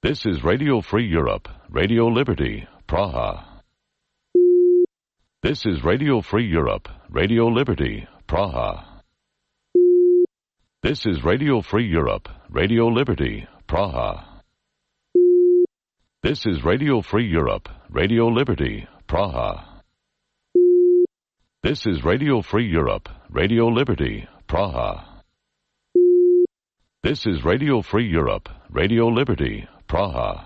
This is Radio Free Europe, Radio Liberty, Praha. This is Radio Free Europe, Radio Liberty, Praha. This is Radio Free Europe, Radio Liberty, Praha. This is Radio Free Europe, Radio Liberty, Praha. This is Radio Free Europe, Radio Liberty, Praha. This is Radio Free Europe, Radio Liberty, Praha.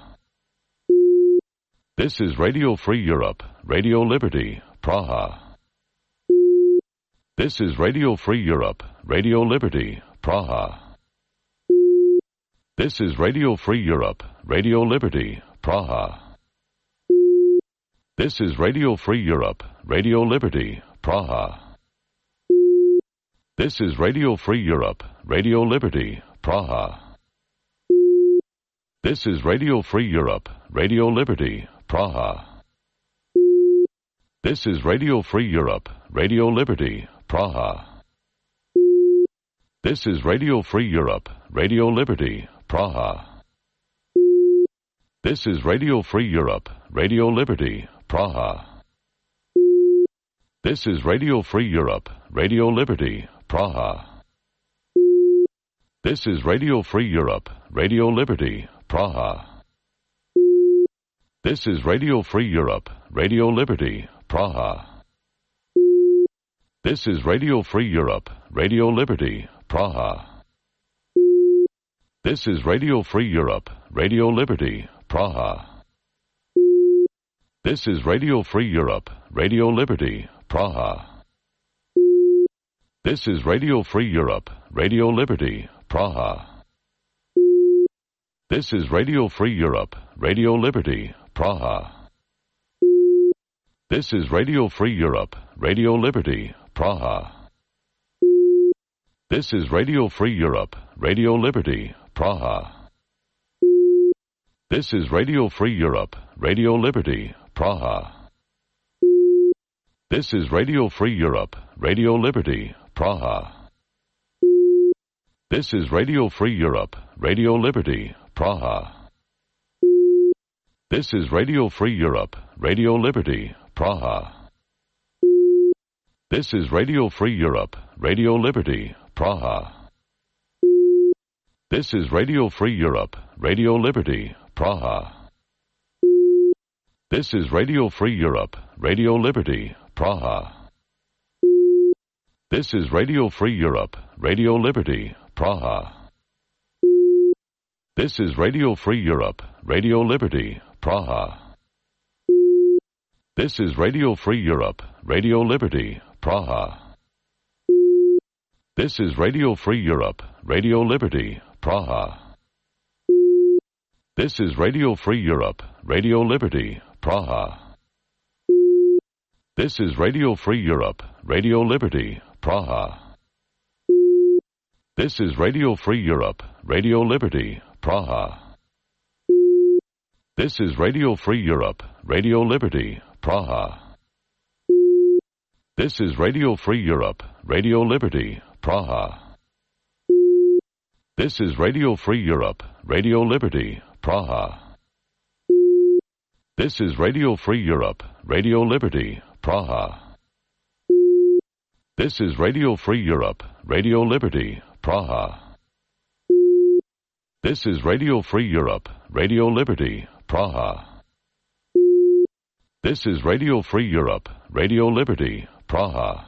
This is Radio Free Europe, Radio Liberty, Praha. This is Radio Free Europe, Radio Liberty, Praha. This is Radio Free Europe, Radio Liberty, Praha. This is Radio Free Europe, Radio Liberty, Praha. This is Radio Free Europe, Radio Liberty, Praha. This is Radio Free Europe, Radio Liberty, Praha. This is Radio Free Europe, Radio Liberty, Praha. This is Radio Free Europe, Radio Liberty, Praha. This is Radio Free Europe, Radio Liberty, Praha. This is Radio Free Europe, Radio Liberty, Praha. This is Radio Free Europe, Radio Liberty, Praha. This is Radio Free Europe, Radio Liberty, Praha. This is Radio Free Europe, Radio Liberty, Praha. This is Radio Free Europe, Radio Liberty, Praha. This is Radio Free Europe, Radio Liberty, Praha. This is Radio Free Europe, Radio Liberty, Praha. This is Radio Free Europe, Radio Liberty, Praha. This is Radio Free Europe, Radio Liberty, Praha. This is Radio Free Europe, Radio Liberty, Praha. This is Radio Free Europe, Radio Liberty, Praha. This is Radio Free Europe, Radio Liberty, Praha. This is Radio Free Europe, Radio Liberty, Praha. This is Radio Free Europe, Radio Liberty, Praha. This is Radio Free Europe, Radio Liberty, Praha. This is Radio Free Europe, Radio Liberty, Praha. This is Radio Free Europe, Radio Liberty, Praha. This is Radio Free Europe, Radio Liberty, Praha. This is Radio Free Europe, Radio Liberty, Praha. This is Radio Free Europe, Radio Liberty, Praha. This is Radio Free Europe, Radio Liberty, Praha. This is Radio Free Europe, Radio Liberty, Praha. This is Radio Free Europe, Radio Liberty, Praha. This is Radio Free Europe, Radio Liberty, Praha. This is Radio Free Europe, Radio Liberty, Praha. This is Radio Free Europe, Radio Liberty, Praha. This is Radio Free Europe, Radio Liberty, Praha. This is Radio Free Europe, Radio Liberty, Praha. This is Radio Free Europe, Radio Liberty, Praha. This is Radio Free Europe, Radio Liberty, Praha. This is Radio Free Europe, Radio Liberty, Praha.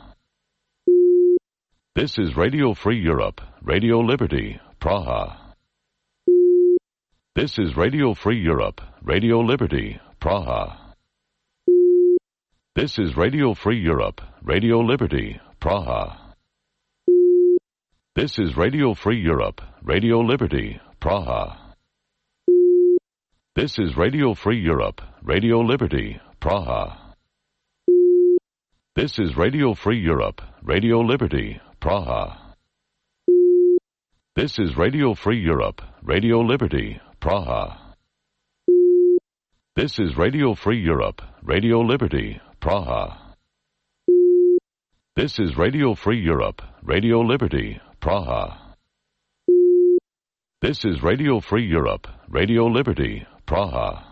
This is Radio Free Europe, Radio Liberty, Praha. This is Radio Free Europe, Radio Liberty, Praha. This is Radio Free Europe, Radio Liberty, Praha. This is Radio Free Europe, Radio Liberty, Praha. This is Radio Free Europe, Radio Liberty, Praha. This is Radio Free Europe, Radio Liberty, Praha. This is Radio Free Europe, Radio Liberty, Praha. This is Radio Free Europe, Radio Liberty, Praha. This is Radio Free Europe, Radio Liberty, Praha. This is Radio Free Europe, Radio Liberty, Praha.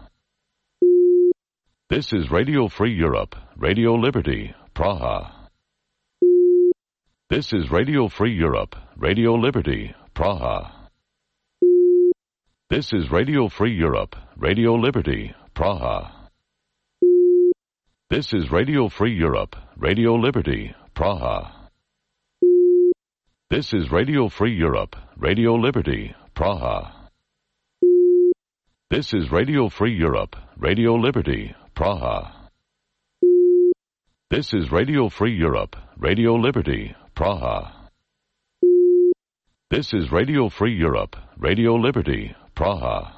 This is Radio Free Europe, Radio Liberty, Praha. This is Radio Free Europe, Radio Liberty, Praha. This is Radio Free Europe, Radio Liberty, Praha. This is Radio Free Europe, Radio Liberty, Praha. This is Radio Free Europe, Radio Liberty, Praha. This is Radio Free Europe, Radio Liberty, Praha. This is Radio Free Europe, Radio Liberty, Praha. This is Radio Free Europe, Radio Liberty, Praha.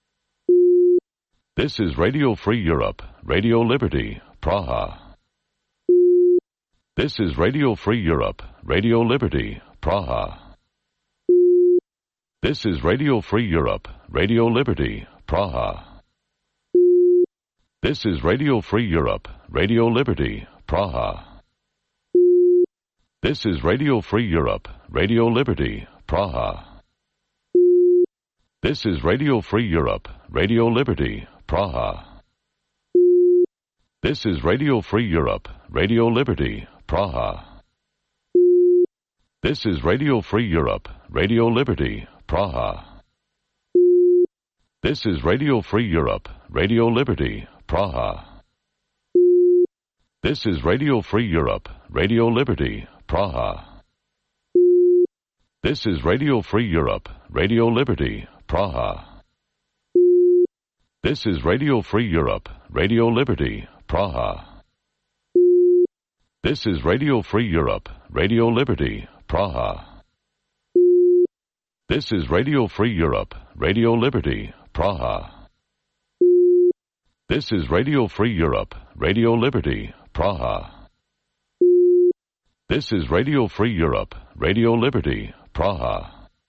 This is Radio Free Europe, Radio Liberty, Praha. This is Radio Free Europe, Radio Liberty, Praha. This is Radio Free Europe, Radio Liberty, Praha. This is Radio Free Europe, Radio Liberty, Praha. This is Radio Free Europe, Radio Liberty, Praha. This is Radio Free Europe, Radio Liberty, Praha. This is Radio Free Europe, Radio Liberty, Praha. This is Radio Free Europe, Radio Liberty, Praha. This is Radio Free Europe, Radio Liberty, Praha. This is Radio Free Europe, Radio Liberty, Praha. This is Radio Free Europe, Radio Liberty, Praha. This is Radio Free Europe, Radio Liberty, Praha. This is Radio Free Europe, Radio Liberty, Praha. This is Radio Free Europe, Radio Liberty, Praha. This is Radio Free Europe, Radio Liberty, Praha. This is Radio Free Europe, Radio Liberty, Praha.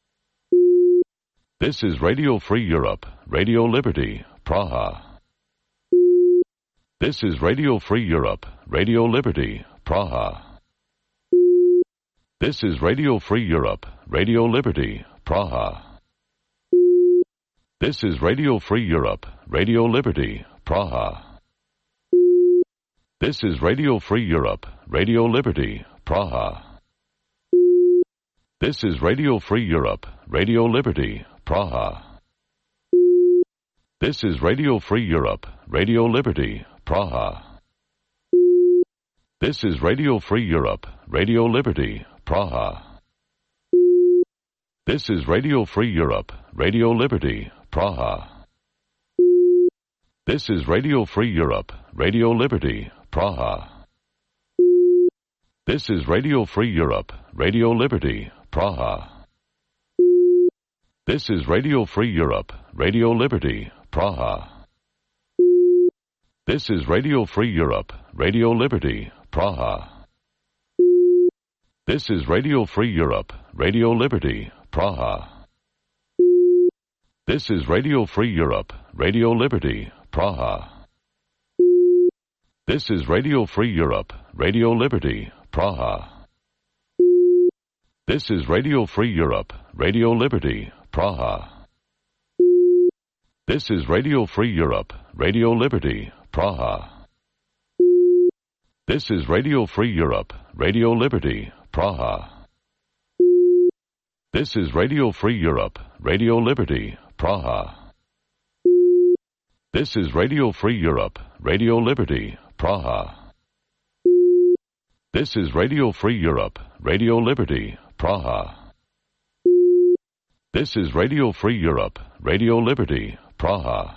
This is Radio Free Europe, Radio Liberty, Praha. This is Radio Free Europe, Radio Liberty, Praha. This is Radio Free Europe, Radio Liberty, Praha. This is Radio Free Europe, Radio Liberty, Praha. This is Radio Free Europe, Radio Liberty, Praha. This is Radio Free Europe, Radio Liberty, Praha. This is Radio Free Europe, Radio Liberty, Praha. This is Radio Free Europe, Radio Liberty, Praha. This is Radio Free Europe, Radio Liberty, Praha. This is Radio Free Europe, Radio Liberty, Praha. This is Radio Free Europe, Radio Liberty, Praha. This is Radio Free Europe, Radio Liberty, Praha. This is Radio Free Europe, Radio Liberty, Praha. This is Radio Free Europe, Radio Liberty, Praha. This is Radio Free Europe, Radio Liberty, Praha. This is Radio Free Europe, Radio Liberty, Praha. This is Radio Free Europe, Radio Liberty, Praha. This is Radio Free Europe, Radio Liberty, Praha. This is Radio Free Europe, Radio Liberty, Praha. This is Radio Free Europe, Radio Liberty, Praha. This is Radio Free Europe, Radio Liberty, Praha. This is Radio Free Europe, Radio Liberty, Praha. This is Radio Free Europe, Radio Liberty, Praha.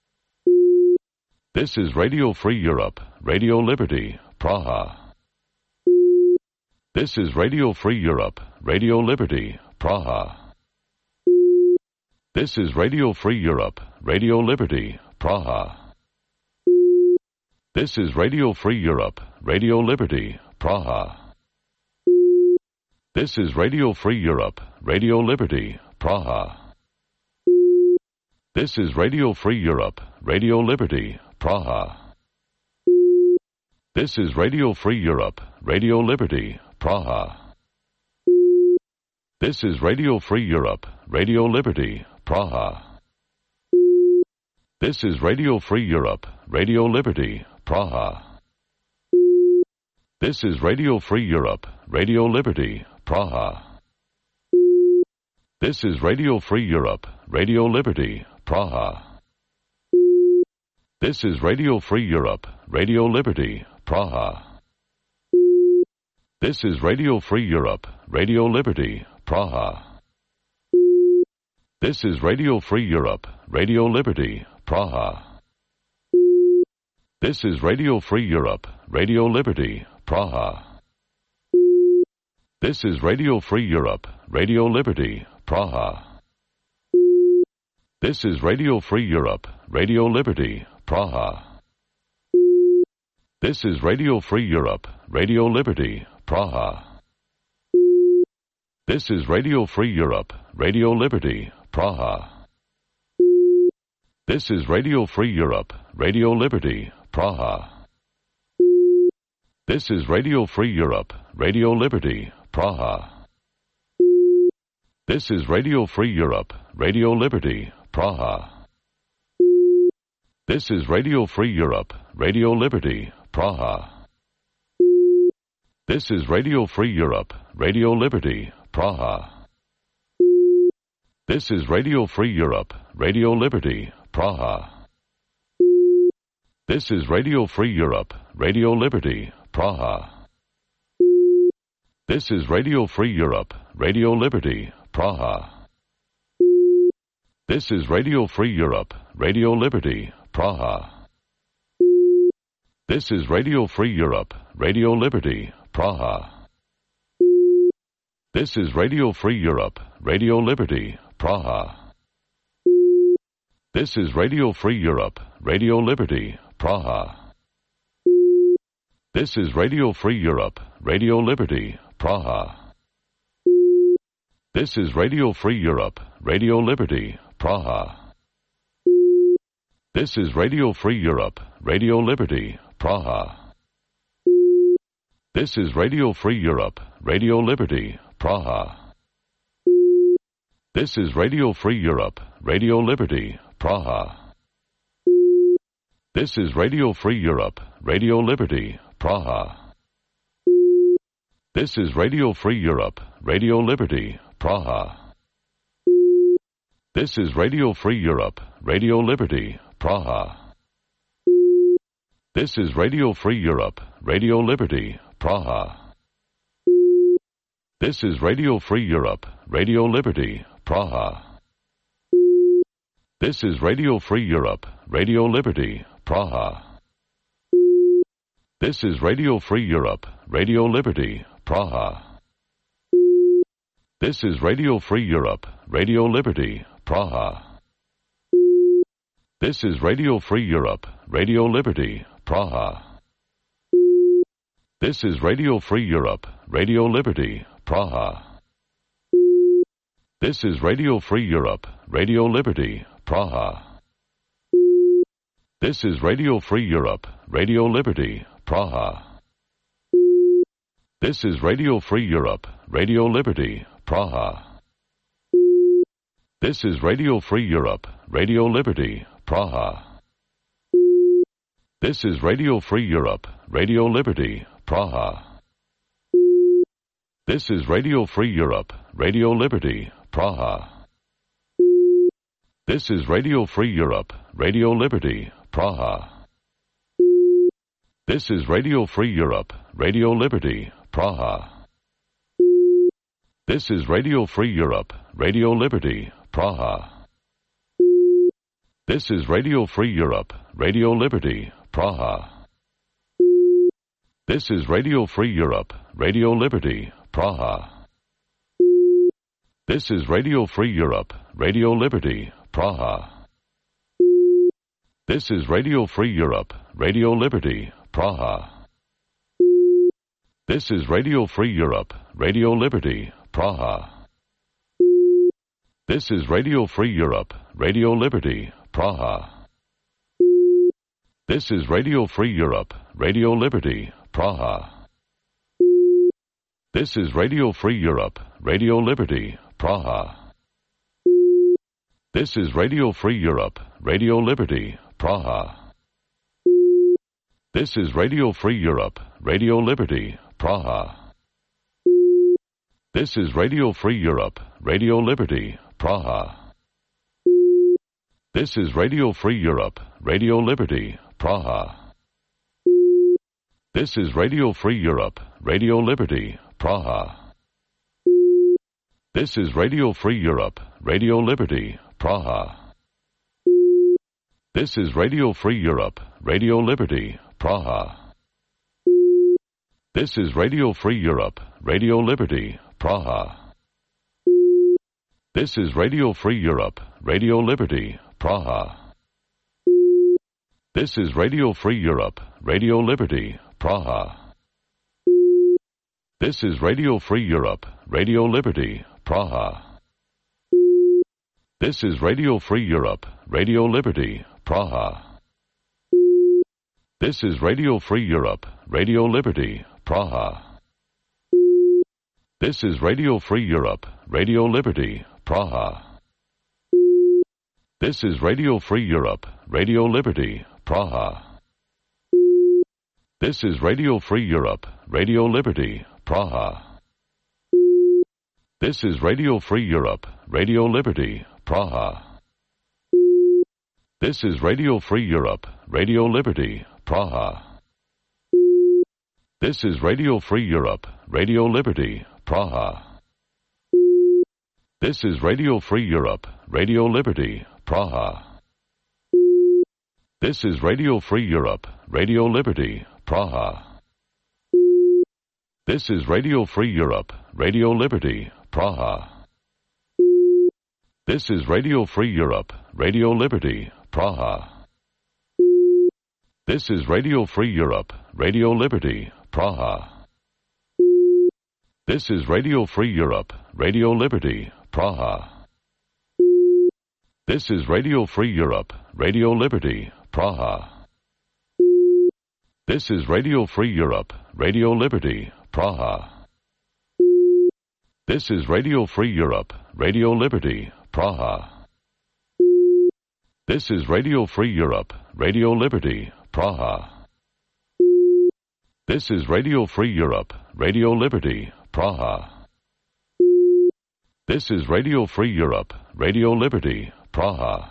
This is Radio Free Europe, Radio Liberty, Praha. This is Radio Free Europe, Radio Liberty, Praha. This is Radio Free Europe, Radio Liberty, Praha. This is Radio Free Europe, Radio Liberty, Praha. This is Radio Free Europe, Radio Liberty, Praha. This is Radio Free Europe, Radio Liberty, Praha. This is Radio Free Europe, Radio Liberty, Praha. This is Radio Free Europe, Radio Liberty, Praha. This is Radio Free Europe, Radio Liberty, Praha. This is Radio Free Europe, Radio Liberty, Praha. This is Radio Free Europe, Radio Liberty, Praha. This is Radio Free Europe, Radio Liberty, Praha. This is Radio Free Europe, Radio Liberty, Praha. This is Radio Free Europe, Radio Liberty, Praha. This is Radio Free Europe, Radio Liberty, Praha. This is Radio Free Europe, Radio Liberty, Praha. This is Radio Free Europe, Radio Liberty, Praha. This is Radio Free Europe, Radio Liberty, Praha. This is Radio Free Europe, Radio Liberty, Praha. This is Radio Free Europe, Radio Liberty, Praha. This is Radio Free Europe, Radio Liberty, Praha. This is Radio Free Europe, Radio Liberty, Praha. This is Radio Free Europe, Radio Liberty, Praha. This is Radio Free Europe, Radio Liberty, Praha. This is Radio Free Europe, Radio Liberty, Praha. This is Radio Free Europe, Radio Liberty, Praha. This is Radio Free Europe, Radio Liberty, Praha. This is Radio Free Europe, Radio Liberty, Praha. This is Radio Free Europe, Radio Liberty, Praha. This is Radio Free Europe, Radio Liberty, Praha. This is Radio Free Europe, Radio Liberty, Praha. This is Radio Free Europe, Radio Liberty, Praha. This is Radio Free Europe, Radio Liberty, Praha. This is Radio Free Europe, Radio Liberty, Praha. This is Radio Free Europe, Radio Liberty, Praha. This is Radio Free Europe, Radio Liberty, Praha. This is Radio Free Europe, Radio Liberty, Praha. This is Radio Free Europe, Radio Liberty, Praha. This is Radio Free Europe, Radio Liberty, Praha. This is Radio Free Europe, Radio Liberty, Praha. This is Radio Free Europe, Radio Liberty, Praha. This is Radio Free Europe, Radio Liberty, Praha. This is Radio Free Europe, Radio Liberty, Praha. This is Radio Free Europe, Radio Liberty, Praha. This is Radio Free Europe, Radio Liberty, Praha. This is Radio Free Europe, Radio Liberty, Praha. This is Radio Free Europe, Radio Liberty, Praha. This is Radio Free Europe, Radio Liberty, Praha. This is Radio Free Europe, Radio Liberty, Praha. This is Radio Free Europe, Radio Liberty, Praha. This is Radio Free Europe, Radio Liberty, Praha. This is Radio Free Europe, Radio Liberty, Praha. This is Radio Free Europe, Radio Liberty, Praha. This is Radio Free Europe, Radio Liberty, Praha. This is Radio Free Europe, Radio Liberty, Praha. This is Radio Free Europe, Radio Liberty, Praha. This is Radio Free Europe, Radio Liberty, Praha. This is Radio Free Europe, Radio Liberty, Praha. This is Radio Free Europe, Radio Liberty, Praha. This is Radio Free Europe, Radio Liberty, Praha. This is Radio Free Europe, Radio Liberty, Praha. This is Radio Free Europe, Radio Liberty, Praha. This is Radio Free Europe, Radio Liberty, Praha. This is Radio Free Europe, Radio Liberty, Praha. This is Radio Free Europe, Radio Liberty, Praha. This is Radio Free Europe, Radio Liberty, Praha. This is Radio Free Europe, Radio Liberty, Praha. This is Radio Free Europe, Radio Liberty, Praha. This is Radio Free Europe, Radio Liberty, Praha. This is Radio Free Europe, Radio Liberty, Praha. This is Radio Free Europe, Radio Liberty, Praha. This is Radio Free Europe, Radio Liberty, Praha. This is Radio Free Europe, Radio Liberty, Praha. This is Radio Free Europe, Radio Liberty, Praha. This is Radio Free Europe, Radio Liberty, Praha. This is Radio Free Europe, Radio Liberty, Praha. This is Radio Free Europe, Radio Liberty, Praha. This is Radio Free Europe, Radio Liberty, Praha. This is Radio Free Europe, Radio Liberty, Praha. This is Radio Free Europe, Radio Liberty, Praha. This is Radio Free Europe, Radio Liberty, Praha. This is Radio Free Europe, Radio Liberty, Praha. This is Radio Free Europe, Radio Liberty, Praha. This is Radio Free Europe, Radio Liberty, Praha. This is Radio Free Europe, Radio Liberty, Praha. This is Radio Free Europe, Radio Liberty, Praha. This is Radio Free Europe, Radio Liberty, Praha. This is Radio Free Europe, Radio Liberty, Praha. This is Radio Free Europe, Radio Liberty, Praha. This is Radio Free Europe, Radio Liberty, Praha. This is Radio Free Europe, Radio Liberty, Praha. This is Radio Free Europe, Radio Liberty, Praha. This is Radio Free Europe, Radio Liberty, Praha. This is Radio Free Europe, Radio Liberty, Praha.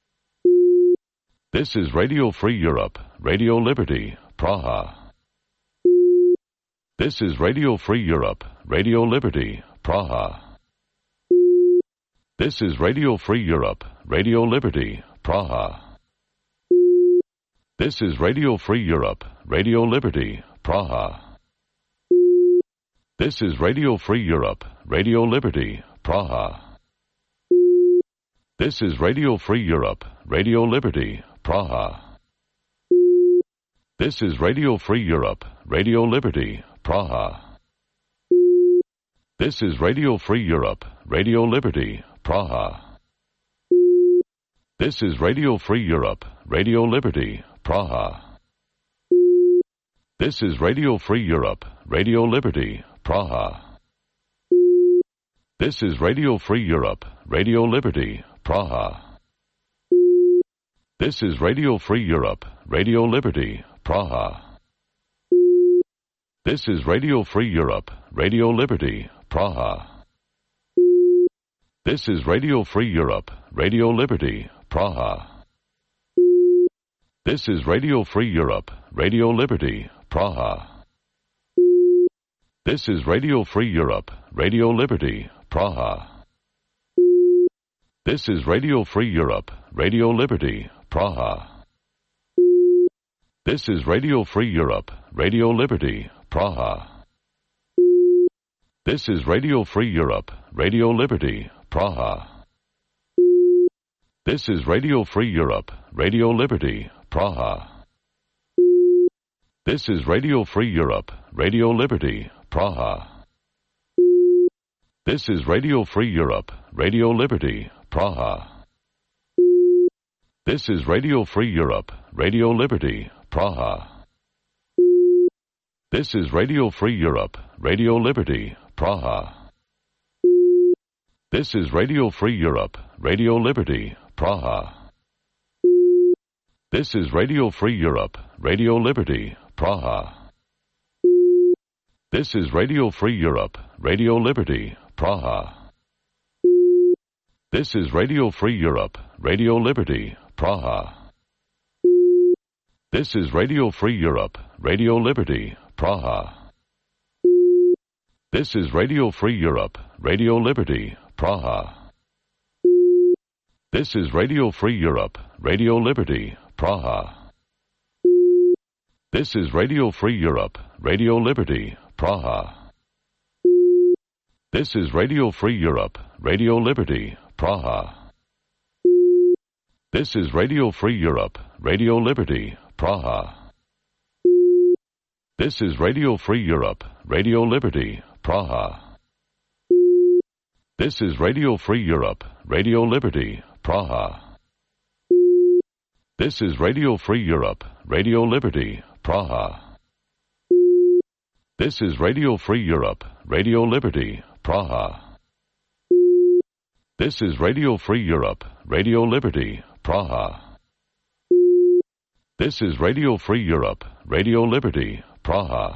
This is Radio Free Europe, Radio Liberty, Praha. This is Radio Free Europe, Radio Liberty, Praha. This is Radio Free Europe, Radio Liberty, Praha. This is Radio Free Europe, Radio Liberty, Praha. This is Radio Free Europe, Radio Liberty, Praha. This is Radio Free Europe, Radio Liberty, Praha. This is Radio Free Europe, Radio Liberty, Praha. This is Radio Free Europe, Radio Liberty, Praha. This is Radio Free Europe, Radio Liberty, Praha. This is Radio Free Europe, Radio Liberty, Praha. This is Radio Free Europe, Radio Liberty, Praha. This is Radio Free Europe, Radio Liberty, Praha. This is Radio Free Europe, Radio Liberty, Praha. This is Radio Free Europe, Radio Liberty, Praha. This is Radio Free Europe, Radio Liberty, Praha. This is Radio Free Europe, Radio Liberty, Praha. This is Radio Free Europe, Radio Liberty, Praha. This is Radio Free Europe, Radio Liberty, Praha. This is Radio Free Europe, Radio Liberty, Praha. This is Radio Free Europe, Radio Liberty, Praha. This is Radio Free Europe, Radio Liberty, Praha. This is Radio Free Europe, Radio Liberty, Praha. This is Radio Free Europe, Radio Liberty, Praha. This is Radio Free Europe, Radio Liberty, Praha. This is Radio Free Europe, Radio Liberty, Praha. This is Radio Free Europe, Radio Liberty, Praha. This is Radio Free Europe, Radio Liberty, Praha. This is Radio Free Europe, Radio Liberty, Praha. This is Radio Free Europe, Radio Liberty, Praha. This is Radio Free Europe, Radio Liberty, Praha. This is Radio Free Europe, Radio Liberty, Praha. This is Radio Free Europe, Radio Liberty, Praha. This is Radio Free Europe, Radio Liberty, Praha. This is Radio Free Europe, Radio Liberty, Praha. This is Radio Free Europe, Radio Liberty, Praha. This is Radio Free Europe, Radio Liberty, Praha. This is Radio Free Europe, Radio Liberty, Praha. This is Radio Free Europe, Radio Liberty, Praha. This is Radio Free Europe, Radio Liberty, Praha. This is Radio Free Europe, Radio Liberty, Praha.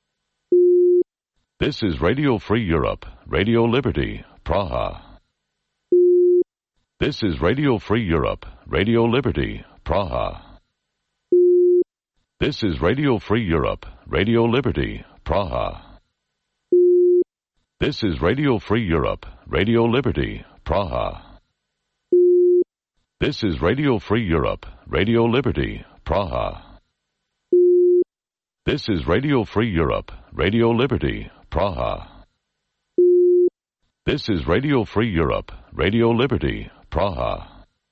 This is Radio Free Europe, Radio Liberty, Praha. This is Radio Free Europe, Radio Liberty, Praha. This is Radio Free Europe, Radio Liberty, Praha. This is Radio Free Europe, Radio Liberty, Praha. This is Radio Free Europe, Radio Liberty, Praha. This is Radio Free Europe, Radio Liberty, Praha. This is Radio Free Europe, Radio Liberty, Praha.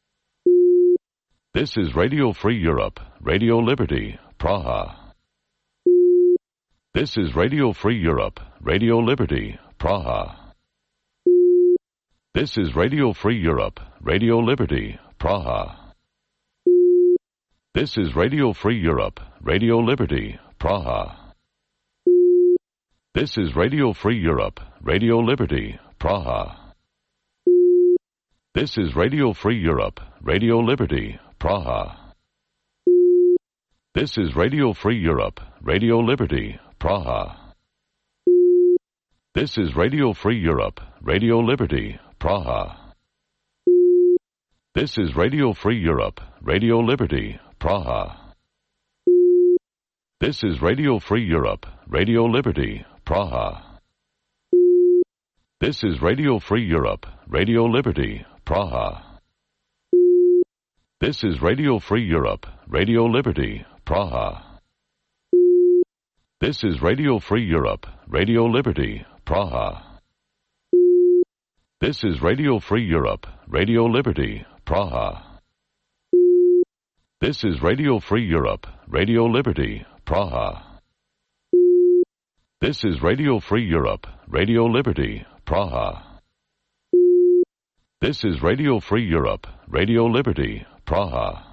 This is Radio Free Europe, Radio Liberty, Praha. This is Radio Free Europe, Radio Liberty, Praha. This is Radio Free Europe, Radio Liberty, Praha. This is Radio Free Europe, Radio Liberty, Praha. This is Radio Free Europe, Radio Liberty, Praha. This is Radio Free Europe, Radio Liberty, Praha. This is Radio Free Europe, Radio Liberty, Praha. This is Radio Free Europe, Radio Liberty, Praha. This is Radio Free Europe, Radio Liberty, Praha. This is Radio Free Europe, Radio Liberty, Praha. This is Radio Free Europe, Radio Liberty, Praha. This is Radio Free Europe, Radio Liberty, Praha. This is Radio Free Europe, Radio Liberty, Praha. This is Radio Free Europe, Radio Liberty, Praha. This is Radio Free Europe, Radio Liberty, Praha. This is Radio Free Europe, Radio Liberty, Praha. This is Radio Free Europe, Radio Liberty, Praha.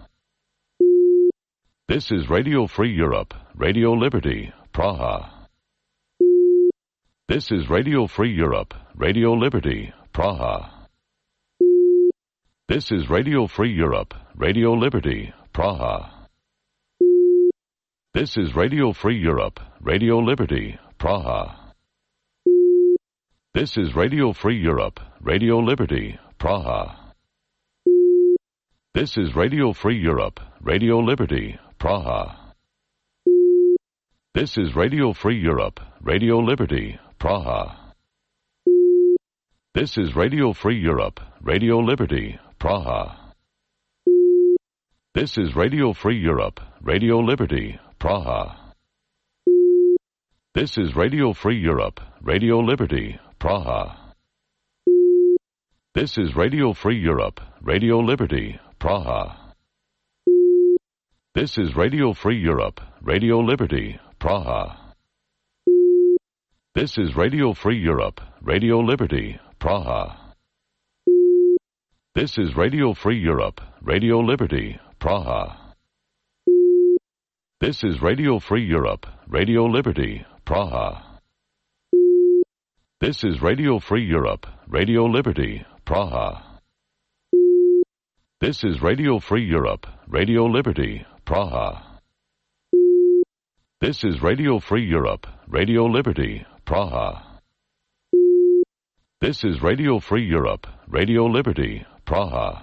This is Radio Free Europe, Radio Liberty, Praha. This is Radio Free Europe, Radio Liberty, Praha. This is Radio Free Europe, Radio Liberty, Praha. This is Radio Free Europe, Radio Liberty, Praha. This is Radio Free Europe, Radio Liberty, Praha. This is Radio Free Europe, Radio Liberty, Praha. This is Radio Free Europe, Radio Liberty, Praha. This is Radio Free Europe, Radio Liberty, Praha. This is Radio Free Europe, Radio Liberty, Praha. This is Radio Free Europe, Radio Liberty, Praha. This is Radio Free Europe, Radio Liberty, Praha. This is Radio Free Europe, Radio Liberty, Praha. This is Radio Free Europe, Radio Liberty, Praha. This is Radio Free Europe, Radio Liberty, Praha. This is Radio Free Europe, Radio Liberty, Praha. This is Radio Free Europe, Radio Liberty, Praha. This is Radio Free Europe, Radio Liberty, Praha. This is Radio Free Europe, Radio Liberty, Praha. This is Radio Free Europe, Radio Liberty, Praha.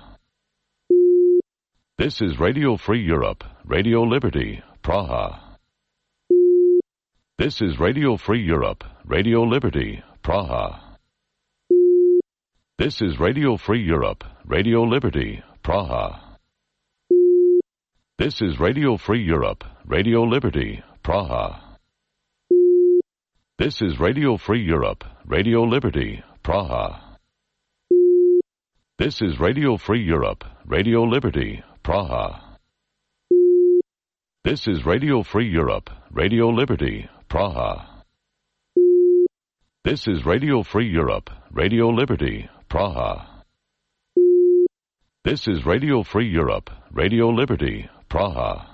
This is Radio Free Europe, Radio Liberty, Praha. This is Radio Free Europe, Radio Liberty, Praha. This is Radio Free Europe, Radio Liberty, Praha. This is Radio Free Europe, Radio Liberty, Praha. This is Radio Free Europe, Radio Liberty, Praha. This is Radio Free Europe, Radio Liberty, Praha. This is Radio Free Europe, Radio Liberty, Praha. This is Radio Free Europe, Radio Liberty, Praha. This is Radio Free Europe, Radio Liberty, Praha.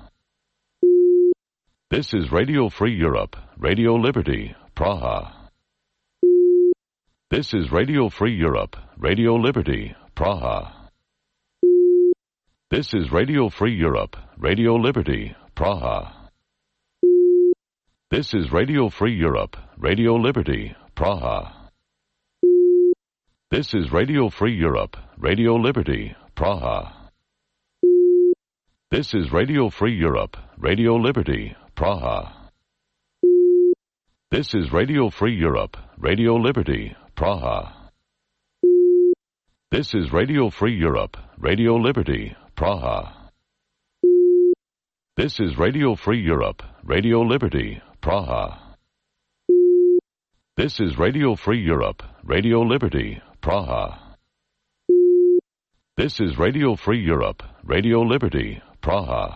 This is Radio Free Europe, Radio Liberty, Praha. This is Radio Free Europe, Radio Liberty, Praha. This is Radio Free Europe, Radio Liberty, Praha. This is Radio Free Europe, Radio Liberty, Praha. This is Radio Free Europe, Radio Liberty, Praha. This is Radio Free Europe, Radio Liberty, Praha. This is Radio Free Europe, Radio Liberty, Praha. This is Radio Free Europe, Radio Liberty, Praha. This is Radio Free Europe, Radio Liberty, Praha. This is Radio Free Europe, Radio Liberty, Praha. This is Radio Free Europe, Radio Liberty, Praha.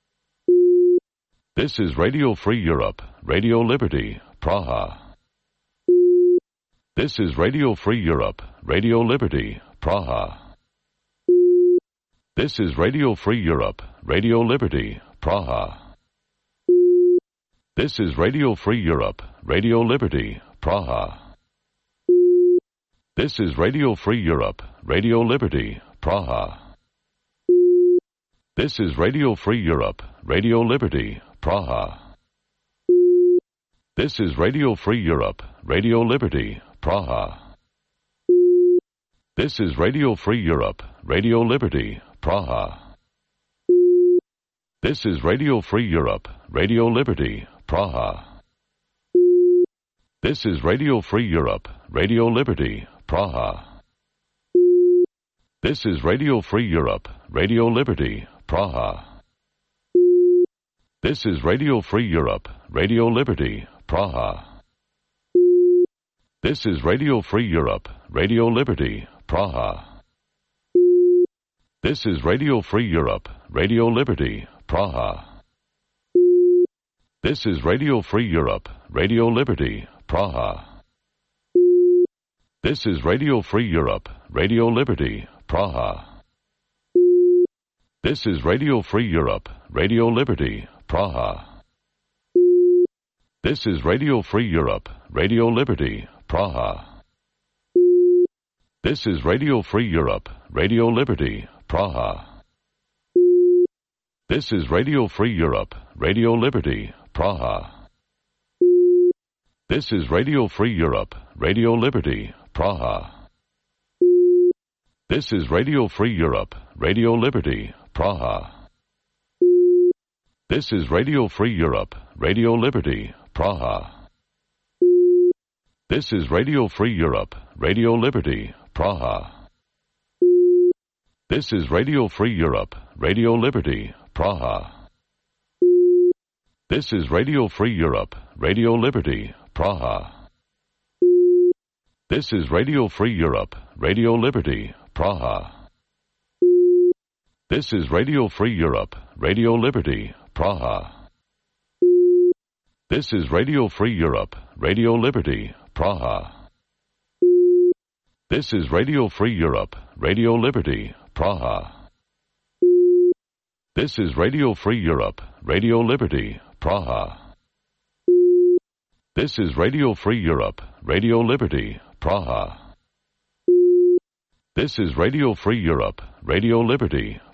This is Radio Free Europe, Radio Liberty, Praha. This is Radio Free Europe, Radio Liberty, Praha. This is Radio Free Europe, Radio Liberty, Praha. This is Radio Free Europe, Radio Liberty, Praha. This is Radio Free Europe, Radio Liberty, Praha. This is Radio Free Europe, Radio Liberty, Praha. This is Radio Free Europe, Radio Liberty, Praha. This is Radio Free Europe, Radio Liberty, Praha. This is Radio Free Europe, Radio Liberty, Praha. This is Radio Free Europe, Radio Liberty, Praha. This is Radio Free Europe, Radio Liberty, Praha. This is Radio Free Europe, Radio Liberty, Praha. This is Radio Free Europe, Radio Liberty, Praha. This is Radio Free Europe, Radio Liberty, Praha. This is Radio Free Europe, Radio Liberty, Praha. This is Radio Free Europe, Radio Liberty, Praha. This is Radio Free Europe, Radio Liberty, Praha. This is Radio Free Europe, Radio Liberty, Praha. This is Radio Free Europe, Radio Liberty, Praha. This is Radio Free Europe, Radio Liberty, Praha. This is Radio Free Europe, Radio Liberty, Praha. This is Radio Free Europe, Radio Liberty, Praha. This is Radio Free Europe, Radio Liberty, Praha. This is Radio Free Europe, Radio Liberty, Praha. This is Radio Free Europe, Radio Liberty, Praha. This is Radio Free Europe, Radio Liberty, Praha. This is Radio Free Europe, Radio Liberty, Praha. This is Radio Free Europe, Radio Liberty, Praha. This is Radio Free Europe, Radio Liberty, Praha. This is Radio Free Europe, Radio Liberty, Praha. This is Radio Free Europe, Radio Liberty, Praha. This is Radio Free Europe, Radio Liberty, Praha. This is Radio Free Europe, Radio Liberty,